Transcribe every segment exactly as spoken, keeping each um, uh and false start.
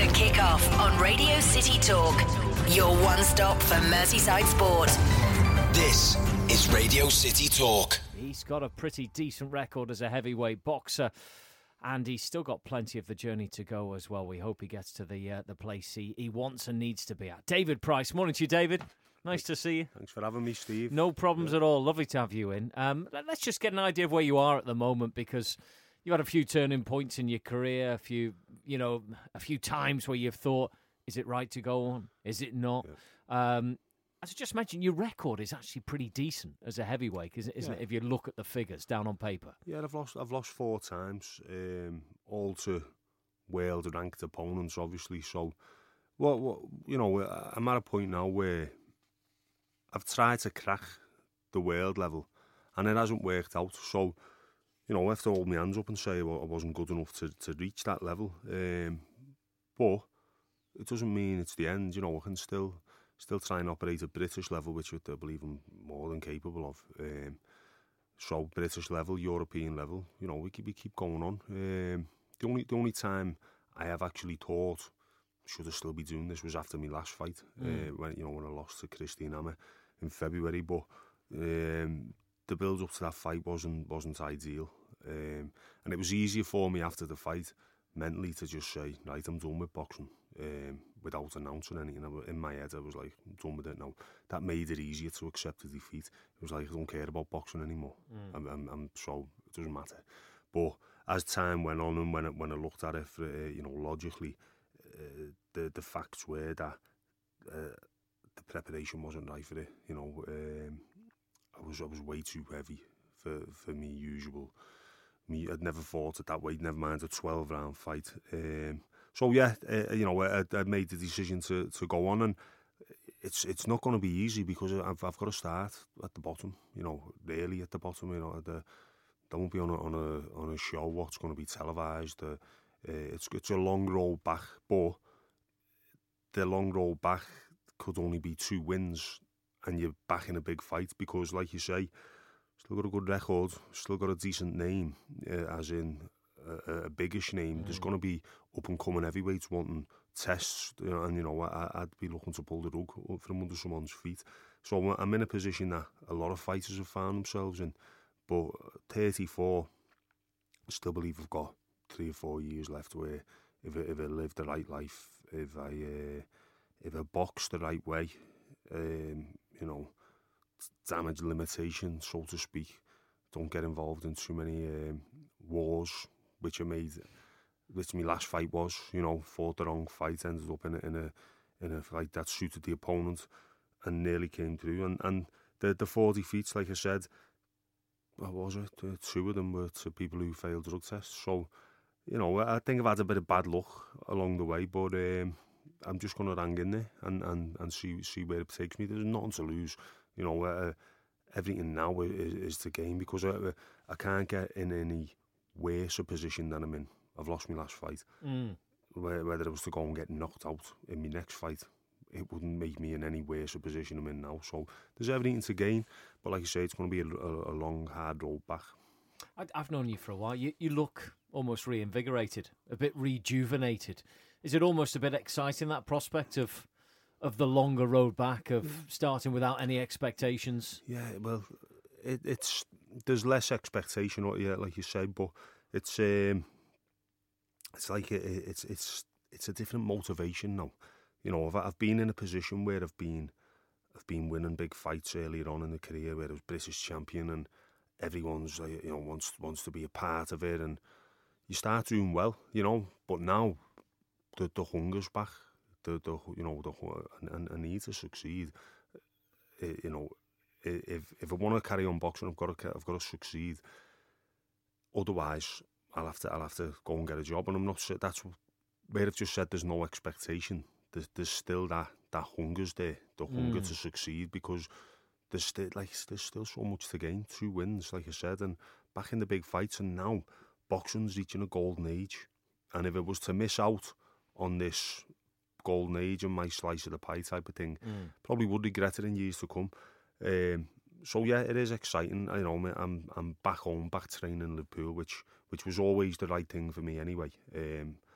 The Kickoff on Radio City Talk. Your one stop for Merseyside sport. This is Radio City Talk. He's got a pretty decent record as a heavyweight boxer, and he's still got plenty of the journey to go as well. We hope he gets to the uh, the place he, he wants and needs to be at. David Price, morning to you, David. Nice to see you. Thanks for having me, Steve. No problems yeah. at all. Lovely to have you in. Um, let's just get an idea of where you are at the moment, because you've had a few turning points in your career, a few, you know, a few times where you've thought, is it right to go on? Is it not? Yeah. Um, as I just mentioned, your record is actually pretty decent as a heavyweight, isn't, isn't yeah. it? If you look at the figures down on paper. Yeah, I've lost. I've lost four times, um, all to world-ranked opponents, obviously. So, well, well, you know, I'm at a point now where I've tried to crack the world level, and it hasn't worked out. So, you know, I have to hold my hands up and say, well, I wasn't good enough to, to reach that level. Um, but it doesn't mean it's the end. You know, I can still still try and operate at British level, which I believe I'm more than capable of. Um, so British level, European level, you know, we keep, we keep going on. Um, the only the only time I have actually thought should I still be doing this was after my last fight, mm. uh, when you know when I lost to Christine Hammer in February. But um, the build up to that fight wasn't wasn't ideal, um, and it was easier for me after the fight mentally to just say, right, I'm done with boxing, um, without announcing anything. In my head I was like, I'm done with it now. That made it easier to accept the defeat. It was like, I don't care about boxing anymore. mm. I'm, I'm, I'm so it doesn't matter. But as time went on, and when I, when I looked at it for, uh, you know, logically, uh, the the facts were that uh, the preparation wasn't right for it. You know, um, I was I was way too heavy for for me usual. Me, I'd never fought at that weight, never mind a twelve round fight. Um, so yeah, uh, you know, I, I made the decision to, to go on, and it's it's not going to be easy because I've I've got to start at the bottom. You know, really at the bottom. You know, the, there won't be on a on a on a show what's going to be televised. Uh, uh, it's it's a long road back, but the long road back could only be two wins, and you're back in a big fight because, like you say, still got a good record, still got a decent name, uh, as in a, a biggish name. Mm. There's going to be up-and-coming heavyweights wanting tests, you know, and, you know, I, I'd be looking to pull the rug from under someone's feet. So I'm in a position that a lot of fighters have found themselves in, but thirty-four, I still believe I've got three or four years left where if I, if I live the right life, if I, uh, if I box the right way, um, you know, damage limitation, so to speak. Don't get involved in too many um, wars, which I made, which my last fight was. You know, fought the wrong fight, ended up in a in a in a fight that suited the opponent, and nearly came through. And and the the four defeats, like I said, what was it? Uh, two of them were to people who failed drug tests. So, you know, I think I've had a bit of bad luck along the way, but um, I'm just going to hang in there and and and see see where it takes me. There's nothing to lose. You know, uh, everything now is, is the game because I, I can't get in any worse a position than I'm in. I've lost my last fight. Mm. Whether it was to go and get knocked out in my next fight, it wouldn't make me in any worse a position I'm in now. So there's everything to gain. But like I say, it's going to be a, a, a long, hard road back. I've known you for a while. You, you look almost reinvigorated, a bit rejuvenated. Is it almost a bit exciting, that prospect of... of the longer road back, of starting without any expectations? Yeah, well, it, it's there's less expectation, yeah, like you said, but it's um, it's like it, it's it's it's a different motivation now. You know, I've I've been in a position where I've been I've been winning big fights earlier on in the career, where I was British champion, and everyone's like, you know, wants wants to be a part of it, and you start doing well, you know. But now the the hunger's back. The, the you know the and I need to succeed. Uh, you know, if if I want to carry on boxing, I've got to I've got to succeed. Otherwise, I'll have to I'll have to go and get a job. And I'm not. That's where I've just said there's no expectation. There's there's still that that hunger's there, the hunger mm. to succeed, because there's still like there's still so much to gain. Two wins, like I said, and back in the big fights, and now boxing's reaching a golden age. And if it was to miss out on this golden age and my slice of the pie type of thing, mm. probably would regret it in years to come. Um, so yeah, it is exciting. I know I'm I'm back home, back training in Liverpool, which which was always the right thing for me anyway. Um,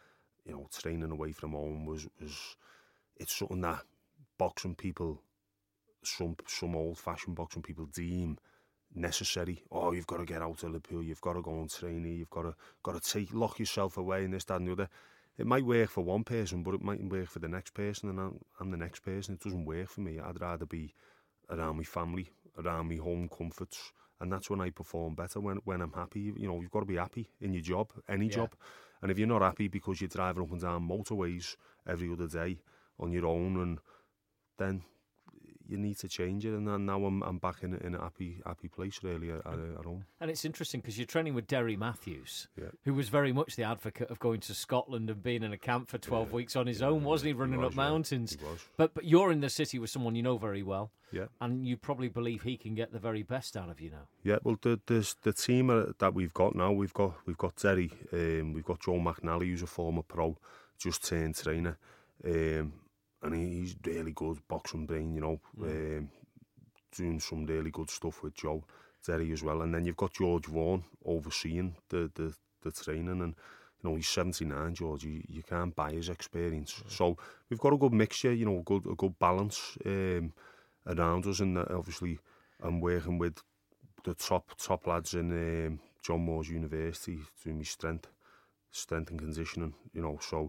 you know, training away from home was was it's something that boxing people, some some old fashioned boxing people deem necessary. Oh, you've got to get out of Liverpool, you've got to go and train here, you've got to got to take lock yourself away and this, that, and the other. It might work for one person, but it mightn't work for the next person, and I'm, I'm the next person. It doesn't work for me. I'd rather be around my family, around my home comforts, and that's when I perform better, when when I'm happy. You know, you've got to be happy in your job, any yeah. job. And if you're not happy because you're driving up and down motorways every other day on your own, and then you need to change it. And then now I'm I'm back in in a happy happy place really at, at home. And it's interesting because you're training with Derry Matthews, yeah. who was very much the advocate of going to Scotland and being in a camp for twelve yeah. weeks on his yeah, own, wasn't he? Running he was, up mountains. Yeah, he was. But but you're in the city with someone you know very well. Yeah. And you probably believe he can get the very best out of you now. Yeah. Well, the the the team that we've got now, we've got we've got Derry, um, we've got Joe McNally, who's a former pro, just turned trainer, um, and he, he's really good boxing brain, you know. Mm. Um, doing some really good stuff with Joe, Derry as well, and then you've got George Vaughan overseeing the the, the training, and you know he's seventy-nine, George. You, you can't buy his experience, mm. so we've got a good mixture, you know, a good a good balance um, around us, and obviously I'm working with the top top lads in um, John Moores University doing my strength, strength and conditioning, you know, so.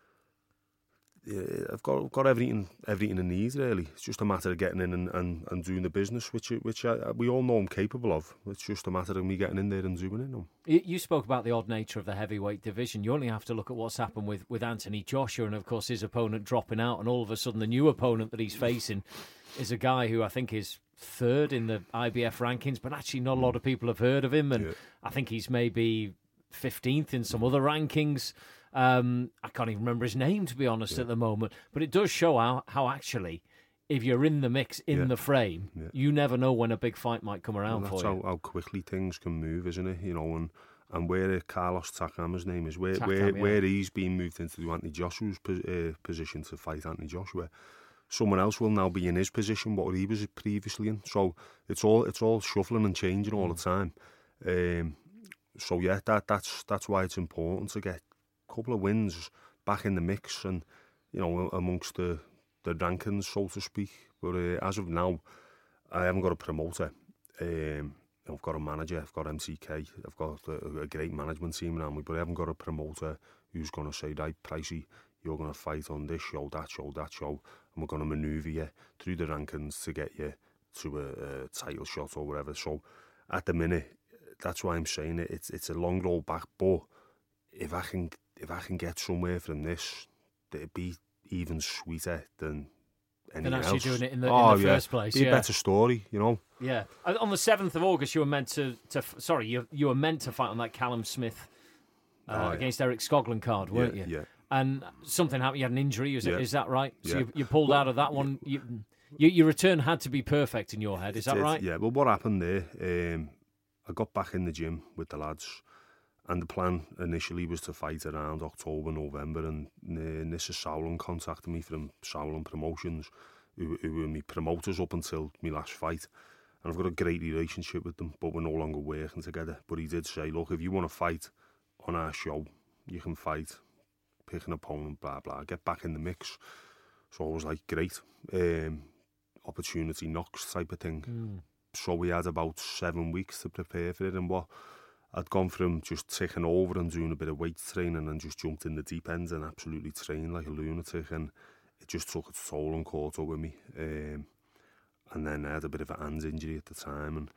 Yeah, I've got I've got everything everything I need really. It's just a matter of getting in and, and, and doing the business, which which I, we all know I'm capable of. It's just a matter of me getting in there and doing it now. You, you spoke about the odd nature of the heavyweight division. You only have to look at what's happened with, with Anthony Joshua, and of course his opponent dropping out, and all of a sudden the new opponent that he's facing is a guy who I think is third in the I B F rankings, but actually not a lot of people have heard of him, and yeah. I think he's maybe fifteenth in some other rankings. Um, I can't even remember his name, to be honest, yeah. at the moment. But it does show how, how actually, if you're in the mix, in yeah. the frame, yeah. you never know when a big fight might come around well, for you. That's how, how quickly things can move, isn't it? You know, and, and where Carlos Takama's name is, where Takam, where, yeah. where he's been moved into the Anthony Joshua's uh, position to fight Anthony Joshua, someone else will now be in his position, what he was previously in. So it's all it's all shuffling and changing all mm. the time. Um, so yeah, that that's that's why it's important to get couple of wins back in the mix, and you know, amongst the the rankings, so to speak. But uh, as of now, I haven't got a promoter. Um, I've got a manager. I've got M C K. I've got a, a great management team around me. But I haven't got a promoter who's going to say, right, Pricey, you're going to fight on this show, that show, that show, and we're going to manoeuvre you through the rankings to get you to a, a title shot or whatever. So at the minute, that's why I'm saying it. It's it's a long road back, but if I can. If I can get somewhere from this, it'd be even sweeter than anything else. Than actually else. doing it in the, oh, in the yeah. first place. Be yeah. a better story, you know. Yeah. On the seventh of August, you were meant to, to sorry, you you were meant to fight on that Callum Smith uh, oh, yeah. against Eric Skoglund card, weren't yeah, you? Yeah. And something happened. You had an injury. Is, yeah. it, is that right? So yeah. you, you pulled well, out of that one. You, you, your return had to be perfect in your head. Is that did, right? Yeah. Well, what happened there? Um, I got back in the gym with the lads. And the plan initially was to fight around October, November, and uh, Nissa Sauerland contacted me from Sauerland Promotions, who, who were my promoters up until my last fight. And I've got a great relationship with them, but we're no longer working together. But he did say, look, if you want to fight on our show, you can fight, pick an opponent, blah, blah, get back in the mix. So I was like, great, um, opportunity knocks type of thing. Mm. So we had about seven weeks to prepare for it, and what I'd gone from just ticking over and doing a bit of weight training and just jumped in the deep end and absolutely trained like a lunatic, and it just took its toll and caught up with me. Um, and then I had a bit of a hands injury at the time, and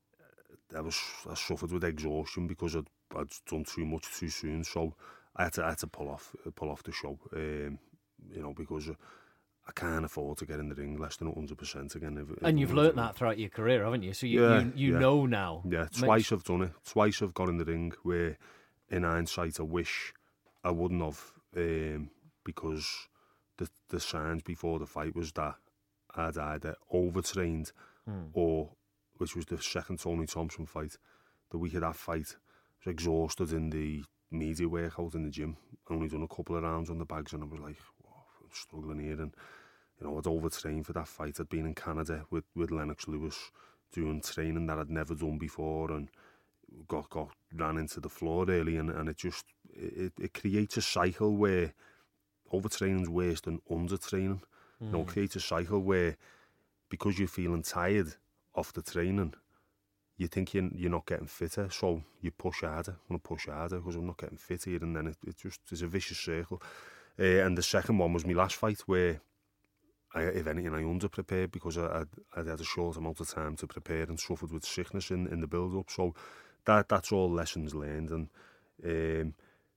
I was I suffered with exhaustion because I'd, I'd done too much too soon. So I had to I had to pull off pull off the show, um, you know, because I can't afford to get in the ring less than one hundred percent again. If, if and you've learnt that throughout your career, haven't you? So you yeah, you, you yeah. know now. Yeah, twice I've done it. Twice I've got in the ring where, in hindsight, I wish I wouldn't have, um, because the the signs before the fight was that I'd either overtrained mm. or, which was the second Tony Thompson fight, the week of that fight, I was exhausted in the media workout in the gym. I only done a couple of rounds on the bags, and I was like, I'm struggling here. And you know, I'd overtrained for that fight. I'd been in Canada with, with Lennox Lewis doing training that I'd never done before, and got got ran into the floor really, and, and it just it, it creates a cycle where overtraining's worse than undertraining. Mm. You know, it creates a cycle where, because you're feeling tired off the training, you think you're, you're not getting fitter, so you push harder. I'm going to push harder because I'm not getting fit here, and then it, it just is a vicious circle. Uh, and the second one was my last fight, where, I, if anything, I underprepared because I, I'd, I'd had a short amount of time to prepare and suffered with sickness in, in the build-up. So that that's all lessons learned. And um,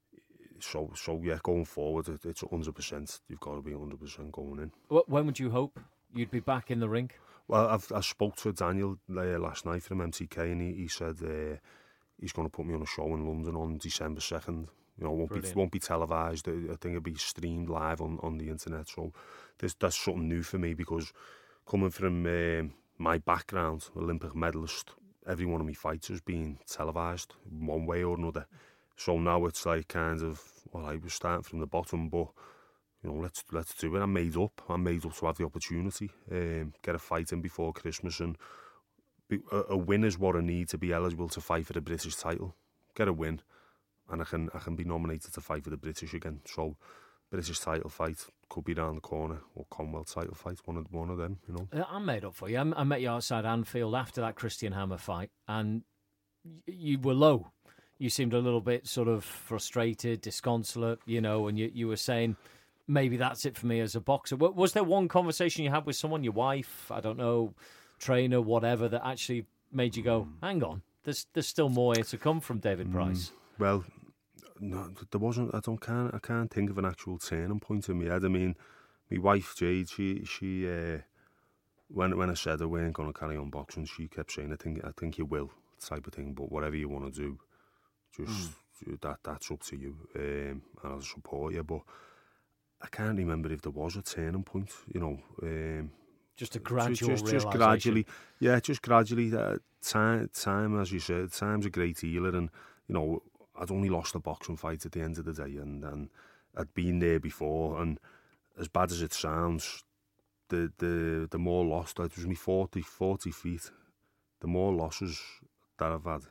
so, so yeah, going forward, it, it's one hundred percent. You've got to be one hundred percent going in. When would you hope you'd be back in the ring? Well, I've, I spoke to Daniel uh, last night from M T K, and he, he said uh, he's going to put me on a show in London on December second. You know, it won't Brilliant. be won't be televised. I think it'll be streamed live on, on the internet. So this, that's something new for me, because coming from uh, my background, Olympic medalist, every one of my fights has been televised one way or another. So now it's like kind of, well, I was starting from the bottom, but you know, let's let's do it. I'm made up. I'm made up to have the opportunity, um, get a fight in before Christmas, and be, a, a win is what I need to be eligible to fight for the British title. Get a win, and I can I can be nominated to fight for the British again. So, British title fight could be down the corner, or Commonwealth title fight, one of one of them. You know, I'm made up for you. I met you outside Anfield after that Christian Hammer fight, and you were low. You seemed a little bit sort of frustrated, disconsolate, you know, and you you were saying, maybe that's it for me as a boxer. Was there one conversation you had with someone, your wife, I don't know, trainer, whatever, that actually made you go, hang on, there's there's still more here to come from David Price? Mm, well, no, there wasn't. I don't can't I can't think of an actual turning point in my head. I mean, my wife Jade, she she uh, when when I said I weren't going to carry on boxing, she kept saying, I think I think you will, type of thing. But whatever you want to do, just mm. that that's up to you, um, and I'll support you. But I can't remember if there was a turning point, you know. Um, just a gradual just, just, just gradually, yeah, just gradually. Uh, time, time, as you said, time's a great healer, and you know, I'd only lost a boxing fight at the end of the day, and, and I'd been there before. And as bad as it sounds, the the the more lost, it was me forty, forty feet. The more losses that I've had,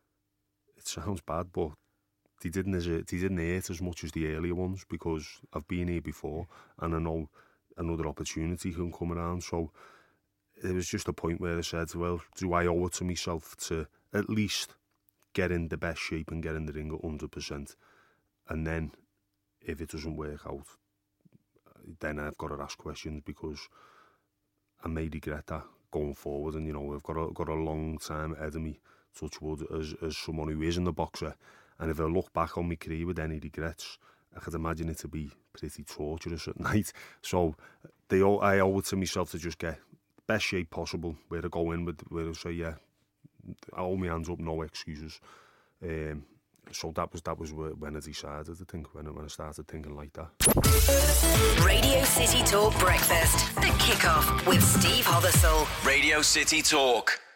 it sounds bad, but They didn't, they didn't hurt as much as the earlier ones, because I've been here before and I know another opportunity can come around. So it was just a point where I said, well, do I owe it to myself to at least get in the best shape and get in the ring at one hundred percent? And then if it doesn't work out, then I've got to ask questions, because I may regret that going forward. And, you know, I've got a, got a long time ahead of me, touch wood, as, as someone who isn't a boxer. And if I look back on my career with any regrets, I could imagine it to be pretty torturous at night. So they all, I owe it to myself to just get the best shape possible, where I go in with, where I say, yeah, I hold my hands up, no excuses. Um, so that was that was when I decided, I think, when I, when I started thinking like that. Radio City Talk Breakfast, the kickoff with Steve Hothersall. Radio City Talk.